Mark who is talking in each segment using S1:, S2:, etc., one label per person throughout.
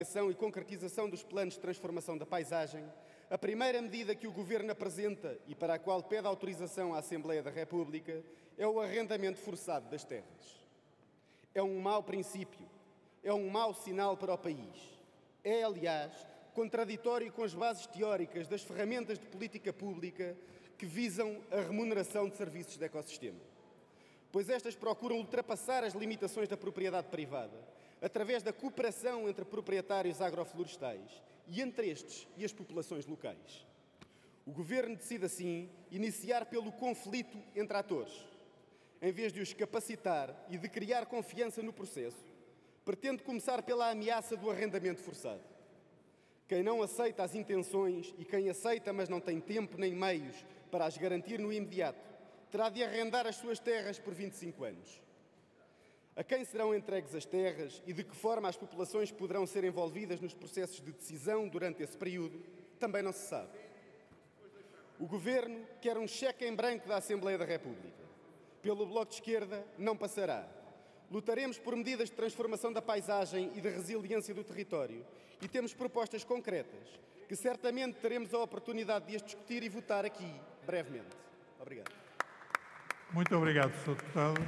S1: e concretização dos planos de transformação da paisagem, a primeira medida que o Governo apresenta e para a qual pede autorização à Assembleia da República é o arrendamento forçado das terras. É um mau princípio, é um mau sinal para o país. É, aliás, contraditório com as bases teóricas das ferramentas de política pública que visam a remuneração de serviços de ecossistema. Pois estas procuram ultrapassar as limitações da propriedade privada através da cooperação entre proprietários agroflorestais e entre estes e as populações locais. O Governo decide, assim, iniciar pelo conflito entre atores. Em vez de os capacitar e de criar confiança no processo, pretende começar pela ameaça do arrendamento forçado. Quem não aceita as intenções e quem aceita, mas não tem tempo nem meios para as garantir no imediato, terá de arrendar as suas terras por 25 anos. A quem serão entregues as terras e de que forma as populações poderão ser envolvidas nos processos de decisão durante esse período, também não se sabe. O Governo quer um cheque em branco da Assembleia da República. Pelo Bloco de Esquerda, não passará. Lutaremos por medidas de transformação da paisagem e de resiliência do território e temos propostas concretas que certamente teremos a oportunidade de as discutir e votar aqui, brevemente. Obrigado.
S2: Muito obrigado, Sr. Deputado.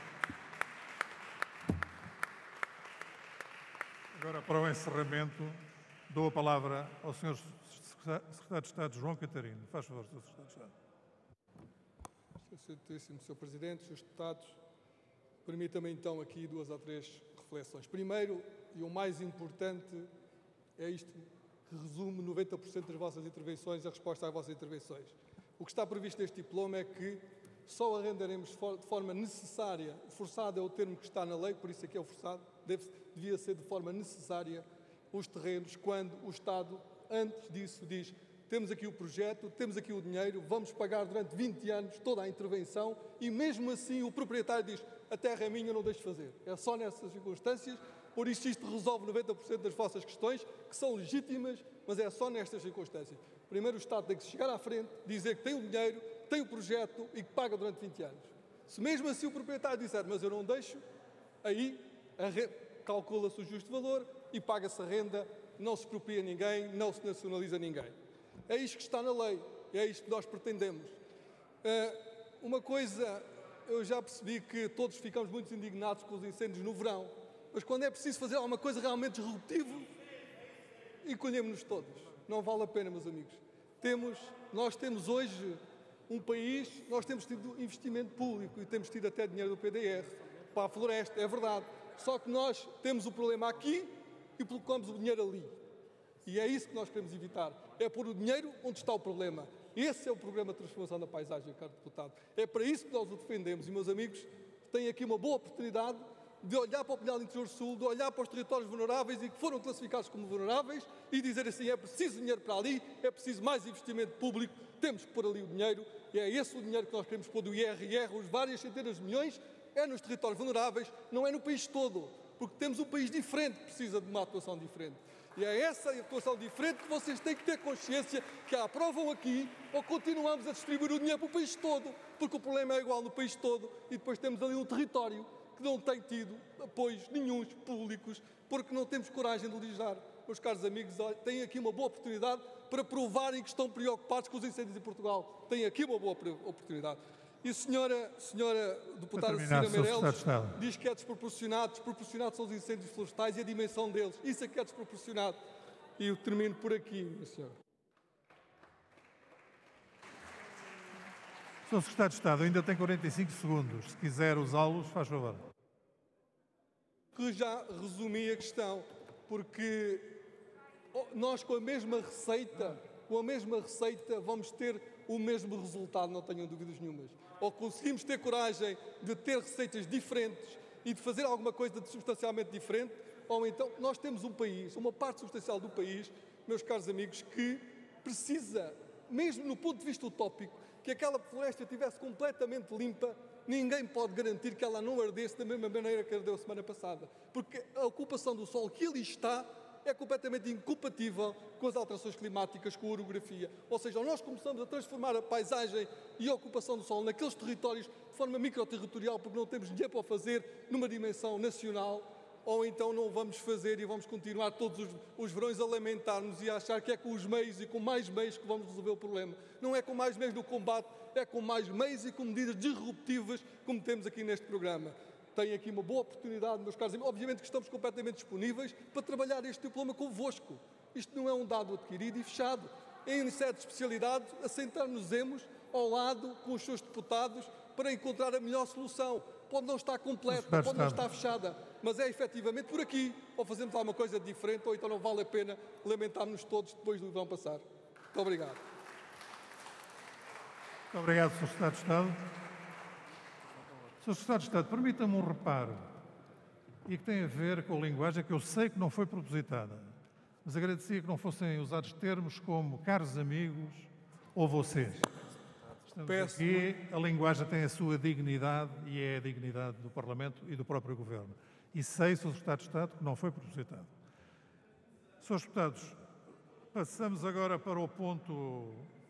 S2: Agora, para o encerramento, dou a palavra ao Sr. Secretário de Estado, João Catarino. Faz favor, Sr. Secretário de Estado.
S3: Excelentíssimo Sr. Presidente, Srs. Deputados, permita-me então aqui 2 ou 3 reflexões. Primeiro, e o mais importante, é isto que resume 90% das vossas intervenções, a resposta às vossas intervenções. O que está previsto neste diploma é que só arrendaremos de forma necessária, forçado é o termo que está na lei, por isso é que é o forçado, devia ser de forma necessária os terrenos, quando o Estado, antes disso, diz: temos aqui o projeto, temos aqui o dinheiro, vamos pagar durante 20 anos toda a intervenção e mesmo assim o proprietário diz: a terra é minha, não deixo fazer. É só nessas circunstâncias, por isso isto resolve 90% das vossas questões, que são legítimas, mas é só nestas circunstâncias. Primeiro o Estado tem que chegar à frente, dizer que tem o dinheiro, tem o projeto e que paga durante 20 anos. Se mesmo assim o proprietário disser: mas eu não deixo, aí calcula-se o justo valor e paga-se a renda, não se expropria ninguém, não se nacionaliza ninguém. É isto que está na lei, é isto que nós pretendemos. Uma coisa, eu já percebi que todos ficamos muito indignados com os incêndios no verão, mas quando é preciso fazer alguma coisa realmente disruptiva, encolhemos-nos todos. Não vale a pena, meus amigos. Nós temos hoje um país, nós temos tido investimento público e temos tido até dinheiro do PDR para a floresta, é verdade. Só que nós temos o problema aqui e colocamos o dinheiro ali. E é isso que nós queremos evitar. É pôr o dinheiro onde está o problema. Esse é o programa de transformação da paisagem, caro deputado. É para isso que nós o defendemos. E, meus amigos, têm aqui uma boa oportunidade de olhar para o Pinhal Interior Sul, de olhar para os territórios vulneráveis e que foram classificados como vulneráveis e dizer assim: é preciso dinheiro para ali, é preciso mais investimento público, temos que pôr ali o dinheiro. E é esse o dinheiro que nós queremos pôr do IRR, os várias centenas de milhões, é nos territórios vulneráveis, não é no país todo, porque temos um país diferente que precisa de uma atuação diferente. E é essa atuação diferente que vocês têm que ter consciência que a aprovam aqui ou continuamos a distribuir o dinheiro para o país todo, porque o problema é igual no país todo e depois temos ali um território que não tem tido apoios nenhuns públicos porque não temos coragem de legislar. Meus caros amigos, têm aqui uma boa oportunidade para provarem que estão preocupados com os incêndios em Portugal. Têm aqui uma boa oportunidade. E a senhora deputada Cecília Meirelles diz que é desproporcionado são os incêndios florestais e a dimensão deles. Isso é que é desproporcionado. E eu termino por aqui, minha senhora.
S2: Sr. Secretário de Estado, ainda tem 45 segundos. Se quiser usá-los, faz favor.
S3: Que já resumi a questão, porque nós com a mesma receita vamos ter o mesmo resultado, não tenham dúvidas nenhumas. Ou conseguimos ter coragem de ter receitas diferentes e de fazer alguma coisa de substancialmente diferente, ou então nós temos um país, uma parte substancial do país, meus caros amigos, que precisa, mesmo no ponto de vista utópico, que aquela floresta estivesse completamente limpa. Ninguém pode garantir que ela não ardesse da mesma maneira que ardeu a semana passada, porque a ocupação do solo que ali está é completamente incompatível com as alterações climáticas, com a orografia. Ou seja, nós começamos a transformar a paisagem e a ocupação do solo naqueles territórios de forma microterritorial, porque não temos dinheiro para o fazer numa dimensão nacional. ou então não vamos fazer e vamos continuar todos os verões a lamentar-nos e a achar que é com os meios e com mais meios que vamos resolver o problema. Não é com mais meios do combate, é com mais meios e com medidas disruptivas, como temos aqui neste programa. Tem aqui uma boa oportunidade, meus caros amigos. Obviamente que estamos completamente disponíveis para trabalhar este problema convosco. Isto não é um dado adquirido e fechado. Em sede de especialidade, assentar-nos-emos ao lado com os seus deputados para encontrar a melhor solução. Pode não estar completa, pode não estar fechada, mas é efetivamente por aqui. Ou fazemos alguma coisa diferente, ou então não vale a pena lamentarmos todos depois do verão passar. Muito obrigado.
S2: Muito obrigado, Sr. Secretário de Estado. Sr. Secretário de Estado, permita-me um reparo, e que tem a ver com a linguagem que eu sei que não foi propositada, mas agradecia que não fossem usados termos como caros amigos ou vocês. Estamos aqui, a linguagem tem a sua dignidade e é a dignidade do Parlamento e do próprio Governo. E sei, Sr. Secretário de Estado, que não foi propositado. Srs. Deputados, passamos agora para o ponto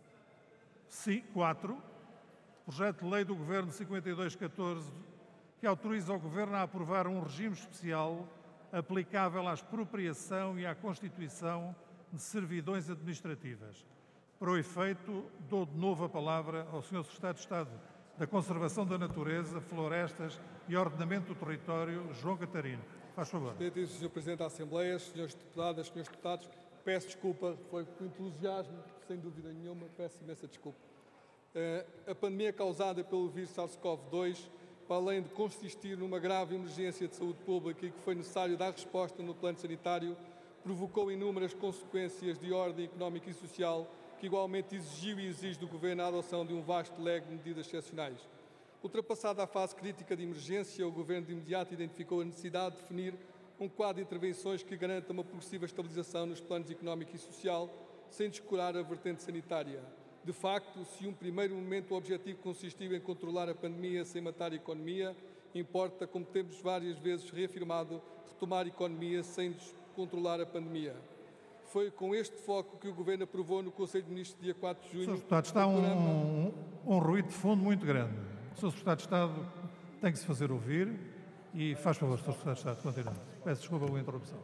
S2: 4, projeto de lei do Governo 5214, que autoriza o Governo a aprovar um regime especial aplicável à expropriação e à constituição de servidões administrativas. Para o efeito, dou de novo a palavra ao Sr. Secretário de Estado da Conservação da Natureza, Florestas e Ordenamento do Território, João Catarino. Faz favor.
S3: Sr. Presidente da Assembleia, Srs. Deputadas, Srs. Deputados, peço desculpa, foi com entusiasmo, sem dúvida nenhuma, peço imensa desculpa. A pandemia causada pelo vírus SARS-CoV-2, para além de consistir numa grave emergência de saúde pública e que foi necessário dar resposta no plano sanitário, provocou inúmeras consequências de ordem económica e social que igualmente exigiu e exige do Governo a adoção de um vasto leque de medidas excepcionais. Ultrapassada a fase crítica de emergência, o Governo de imediato identificou a necessidade de definir um quadro de intervenções que garanta uma progressiva estabilização nos planos económico e social, sem descurar a vertente sanitária. De facto, se um primeiro momento o objetivo consistiu em controlar a pandemia sem matar a economia, importa, como temos várias vezes reafirmado, retomar a economia sem descontrolar a pandemia. Foi com este foco que o Governo aprovou no Conselho de Ministros, dia 4 de junho...
S2: Sr. Deputado, está um ruído de fundo muito grande. O Sr. Secretário de Estado tem que se fazer ouvir e faz favor, Sr. Secretário de Estado, continue. Peço desculpa pela interrupção.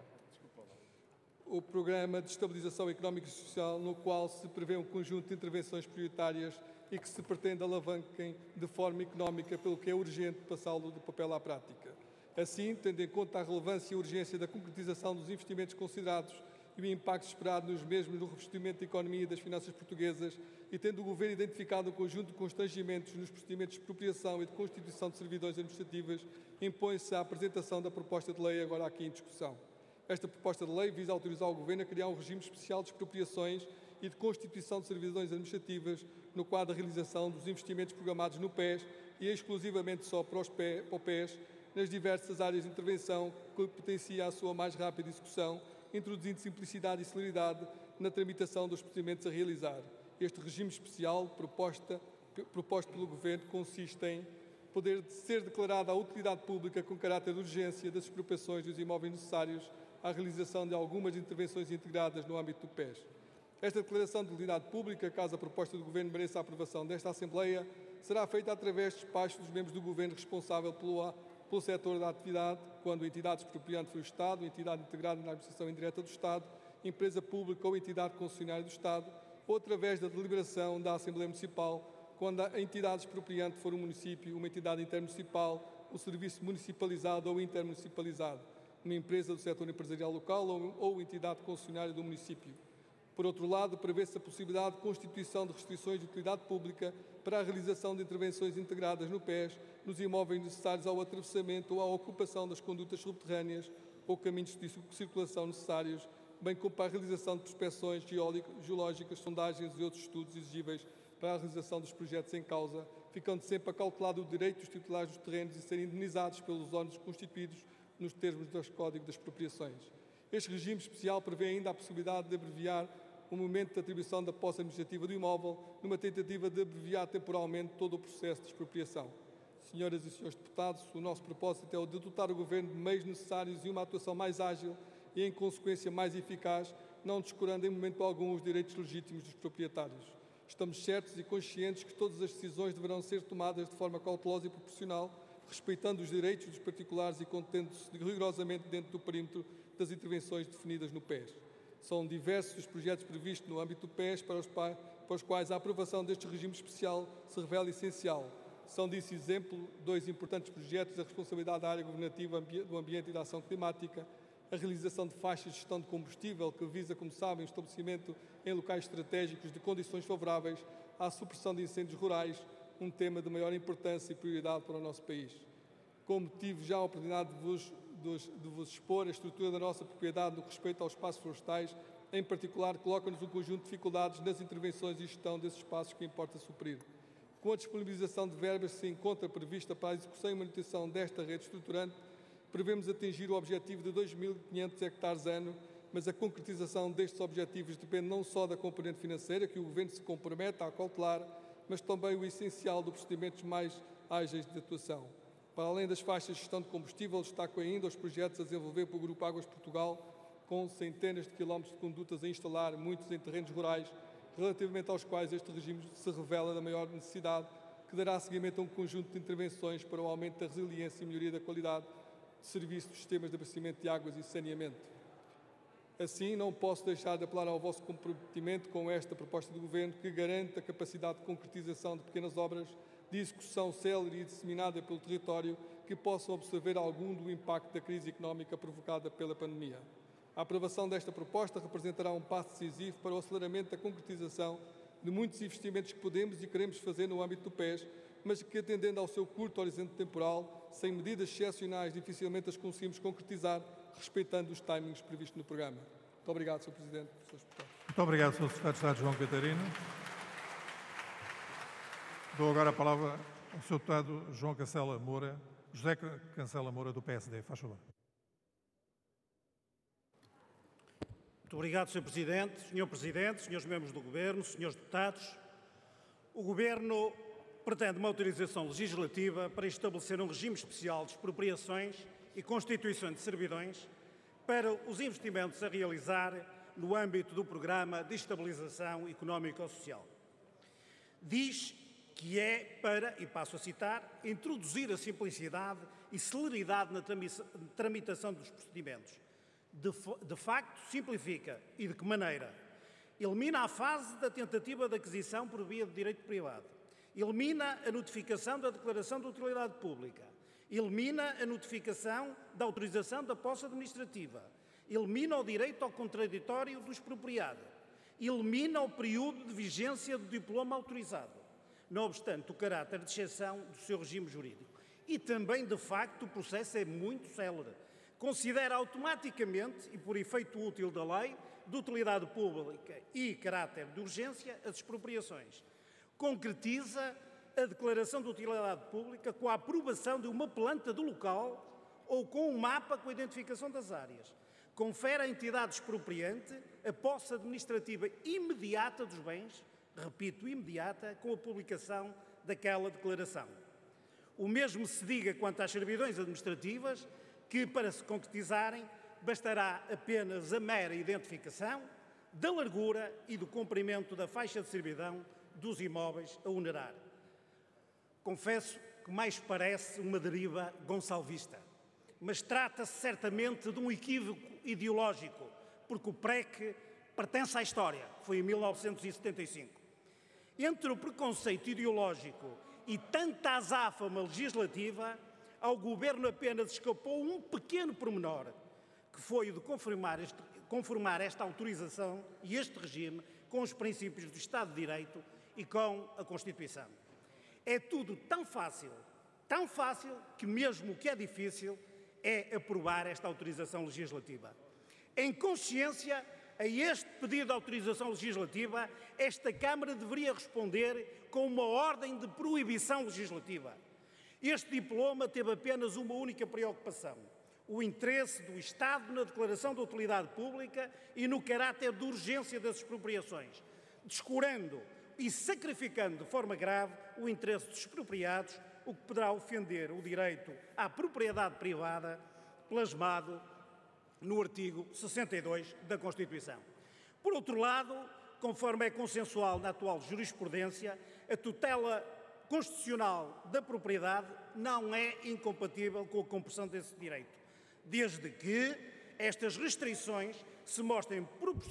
S3: O Programa de Estabilização Económica e Social, no qual se prevê um conjunto de intervenções prioritárias e que se pretende alavanquem de forma económica, pelo que é urgente passá-lo do papel à prática. Assim, tendo em conta a relevância e a urgência da concretização dos investimentos considerados e o impacto esperado nos mesmos no revestimento da economia e das finanças portuguesas, e tendo o Governo identificado um conjunto de constrangimentos nos procedimentos de expropriação e de constituição de servidões administrativas, impõe-se a apresentação da proposta de lei agora aqui em discussão. Esta proposta de lei visa autorizar o Governo a criar um regime especial de expropriações e de constituição de servidões administrativas no quadro da realização dos investimentos programados no PES e exclusivamente só para o PES, nas diversas áreas de intervenção, que potencia a sua mais rápida execução, introduzindo simplicidade e celeridade na tramitação dos procedimentos a realizar. Este regime especial proposto pelo Governo consiste em poder ser declarada a utilidade pública com caráter de urgência das expropriações dos imóveis necessários à realização de algumas intervenções integradas no âmbito do PES. Esta declaração de utilidade pública, caso a proposta do Governo mereça a aprovação desta Assembleia, será feita através de despacho dos membros do Governo responsável pelo setor da atividade, quando a entidade expropriante for o Estado, entidade integrada na administração indireta do Estado, empresa pública ou entidade concessionária do Estado, ou através da deliberação da Assembleia Municipal, quando a entidade expropriante for um município, uma entidade intermunicipal, um serviço municipalizado ou intermunicipalizado, uma empresa do setor empresarial local ou entidade concessionária do município. Por outro lado, prevê-se a possibilidade de constituição de restrições de utilidade pública para a realização de intervenções integradas no PES, nos imóveis necessários ao atravessamento ou à ocupação das condutas subterrâneas ou caminhos de circulação necessários, bem como para a realização de prospeções geológicas, sondagens e outros estudos exigíveis para a realização dos projetos em causa, ficando sempre acautelado o direito dos titulares dos terrenos de serem indemnizados pelos ônus constituídos nos termos do Código das Expropriações. Este regime especial prevê ainda a possibilidade de abreviar o momento de atribuição da posse administrativa do imóvel, numa tentativa de abreviar temporalmente todo o processo de expropriação. Senhoras e senhores deputados, o nosso propósito é o de dotar o Governo de meios necessários e uma atuação mais ágil e, em consequência, mais eficaz, não descurando em momento algum os direitos legítimos dos proprietários. Estamos certos e conscientes que todas as decisões deverão ser tomadas de forma cautelosa e proporcional, respeitando os direitos dos particulares e contendo-se rigorosamente dentro do perímetro das intervenções definidas no PES. São diversos os projetos previstos no âmbito do PES para os quais a aprovação deste regime especial se revela essencial. São disso exemplo dois importantes projetos da responsabilidade da área governativa do ambiente e da ação climática, a realização de faixas de gestão de combustível, que visa, como sabem, o estabelecimento em locais estratégicos de condições favoráveis à supressão de incêndios rurais, um tema de maior importância e prioridade para o nosso país. Como tive já a oportunidade de vos expor, a estrutura da nossa propriedade no respeito aos espaços florestais, em particular, coloca-nos um conjunto de dificuldades nas intervenções e gestão desses espaços que importa suprir. Com a disponibilização de verbas que se encontra prevista para a execução e manutenção desta rede estruturante, prevemos atingir o objetivo de 2.500 hectares ano, mas a concretização destes objetivos depende não só da componente financeira, que o Governo se compromete a cautelar, mas também o essencial dos procedimentos mais ágeis de atuação. Para além das faixas de gestão de combustível, destaco ainda os projetos a desenvolver pelo Grupo Águas Portugal, com centenas de quilómetros de condutas a instalar, muitos em terrenos rurais, relativamente aos quais este regime se revela da maior necessidade, que dará seguimento a um conjunto de intervenções para o aumento da resiliência e melhoria da qualidade de serviço dos sistemas de abastecimento de águas e saneamento. Assim, não posso deixar de apelar ao vosso comprometimento com esta proposta do Governo, que garante a capacidade de concretização de pequenas obras de execução célere e disseminada pelo território que possam absorver algum do impacto da crise económica provocada pela pandemia. A aprovação desta proposta representará um passo decisivo para o aceleramento da concretização de muitos investimentos que podemos e queremos fazer no âmbito do PES, mas que, atendendo ao seu curto horizonte temporal, sem medidas excepcionais, dificilmente as conseguimos concretizar, respeitando os timings previstos no programa. Muito obrigado, Sr. Presidente.
S2: Muito obrigado, Sr. Secretário de Estado João Catarino. Dou agora a palavra ao Sr. Deputado João Cancela Moura, José Cancela Moura, do PSD. Faz favor.
S4: Muito obrigado, Sr. Presidente. Sr. Presidente, Srs. Membros do Governo, Srs. Deputados, o Governo pretende uma autorização legislativa para estabelecer um regime especial de expropriações e constituição de servidões para os investimentos a realizar no âmbito do Programa de Estabilização Económico-Social. Diz que é para, e passo a citar, introduzir a simplicidade e celeridade na tramitação dos procedimentos. De facto, simplifica. E de que maneira? Elimina a fase da tentativa de aquisição por via de direito privado. Elimina a notificação da declaração de utilidade pública. Elimina a notificação da autorização da posse administrativa. Elimina o direito ao contraditório do expropriado. Elimina o período de vigência do diploma autorizado, não obstante o caráter de exceção do seu regime jurídico. E também, de facto, o processo é muito célere. Considera automaticamente, e por efeito útil da lei, de utilidade pública e caráter de urgência, as expropriações. Concretiza a declaração de utilidade pública com a aprovação de uma planta do local ou com um mapa com a identificação das áreas. Confere à entidade expropriante a posse administrativa imediata dos bens, repito, imediata, com a publicação daquela declaração. O mesmo se diga quanto às servidões administrativas, que, para se concretizarem, bastará apenas a mera identificação da largura e do comprimento da faixa de servidão dos imóveis a onerar. Confesso que mais parece uma deriva gonçalvista, mas trata-se certamente de um equívoco ideológico, porque o PREC pertence à história, foi em 1975. Entre o preconceito ideológico e tanta azáfama legislativa, ao Governo apenas escapou um pequeno pormenor, que foi o de conformar esta autorização e este regime com os princípios do Estado de Direito e com a Constituição. É tudo tão fácil, que mesmo o que é difícil é aprovar esta autorização legislativa. Em consciência a este pedido de autorização legislativa, esta Câmara deveria responder com uma ordem de proibição legislativa. Este diploma teve apenas uma única preocupação: o interesse do Estado na declaração de utilidade pública e no caráter de urgência das expropriações, descurando e sacrificando de forma grave o interesse dos expropriados, o que poderá ofender o direito à propriedade privada, plasmado no artigo 62 da Constituição. Por outro lado, conforme é consensual na atual jurisprudência, a tutela constitucional da propriedade não é incompatível com a compressão desse direito, desde que estas restrições se mostrem proporcionais